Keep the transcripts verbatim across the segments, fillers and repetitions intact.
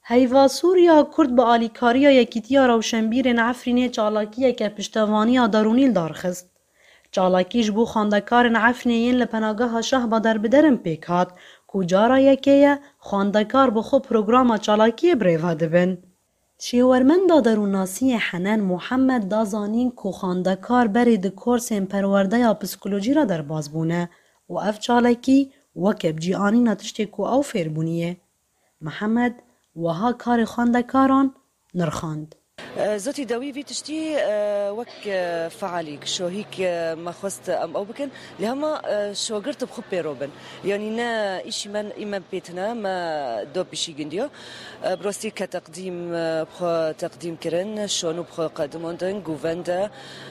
هیوا سوریا کرد به آلیکاریا یکیتیا روشنبیرین عفرینه چالاکیه که پشتوانی دارونیل دارخست. چالاکیش بو خاندکارن عفرینین لپناگاه شه با در بدرم پیکات کجارا یکیه خاندکار بخو پروگرام چالاکی بریوه دبن. شیورمند دروناسی حنان محمد دازانین که خاندکار بری ده کورسین پرورده یا پسیکولوژی را در باز بونه و اف چالاکی وکب جی آنی نتشتی که او فیر بونیه. محمد وها کار خاندکاران نرخاند. زوتي داوي في تشتي وك فعاليك شو هيك ما خست ام او بكن لهما شو قرت بخبي روبن يعني نا إشي من إما بيتنا ما دو بشي جنديو بروستي كتقديم بخو تقديم كرن شونو بخو قدموندن جوفندا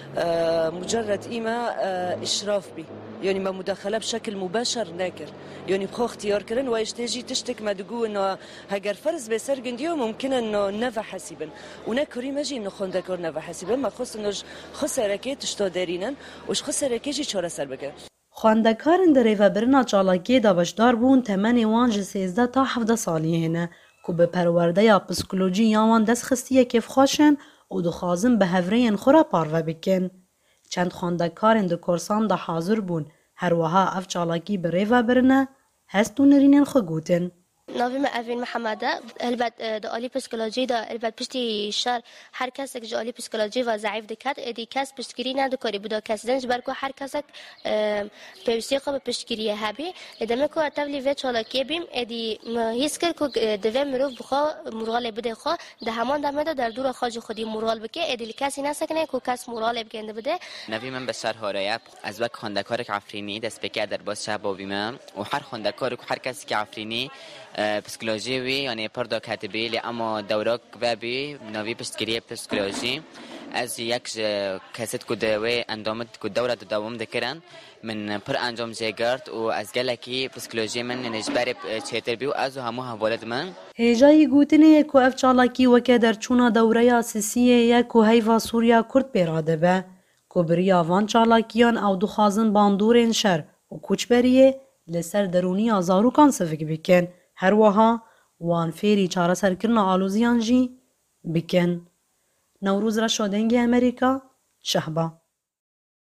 مجرد إما إشراف بي يعني ما مداخلة بشكل مباشر ناكر يعني بخو اختيار كرن وايش تيجي تشتك ما تقول إنه هاجر فرز بسر جنديو ممكن إنه نفع حسيبا وناكري ماجي إنه خندكور نفع حسيبا ما خص إنه خسارة تشتو دارينن وش خسارة جي شورا سر بكر خواندکارن در ریوبرنا چالاکی دابشدار بون تمن وان سیزده تا هفده سالیه هنه که به پرورده یا پسیکولوژی یاوان دست خستیه کف خواشن و دخوازن به هفرین خورا پارو بکن. چند خواندکارن در کورسان دا حاضر بون هر وها اف چالاکی به ریوبرنا هستون رینن خگوتن. ناوی من اوین محمده البته دالی پسیکولوژی دا البته پشتی شر هر کس که جالی پسیکولوژی و ضعیف دکت ادی کس پشتگیری نده کاری بوده کس دنج برکو هر کس پیوستی خوب پشتگیری هبی ادامه کو اتفاقی و چالاکی بیم ادی هیچ کل کو دوی مروف بخوا مرال بده خوا ده همان دامه در دور خاج خودی مرال بکه ادی کسی نسکنه کو کس مرال بکنده بده. ناوی من بشار هرایب از وقت خواندکار عفرینی دست بکر در باز شب و بیمه و هر خواندکار و هر کسی که عفرینی پسیکولوژی وی یعنی پردا کاتبی لی اما دورک و بی نوی پشتگیری پسیکولوژی از یک کسیت کدوی اندامت کد دوره دوام دکرن من پر انجام جگرد و از گلکی پسیکولوژی من نجبر چهتر بی و از همه حوالت من هجای گوتنه کو اف چالاکی وکه در چونا دوره اساسیه یک کو هیوا سوریا کرد پیراده به کو بریا وان چالاکیان او دخازن باندورن شر و کوچبریه لسر درونی آزارو کان سفک بکن هر وها وان فیری چاره سرکرنا آلوزیان جی بکن. نوروز را شدنگی امریکا شهبا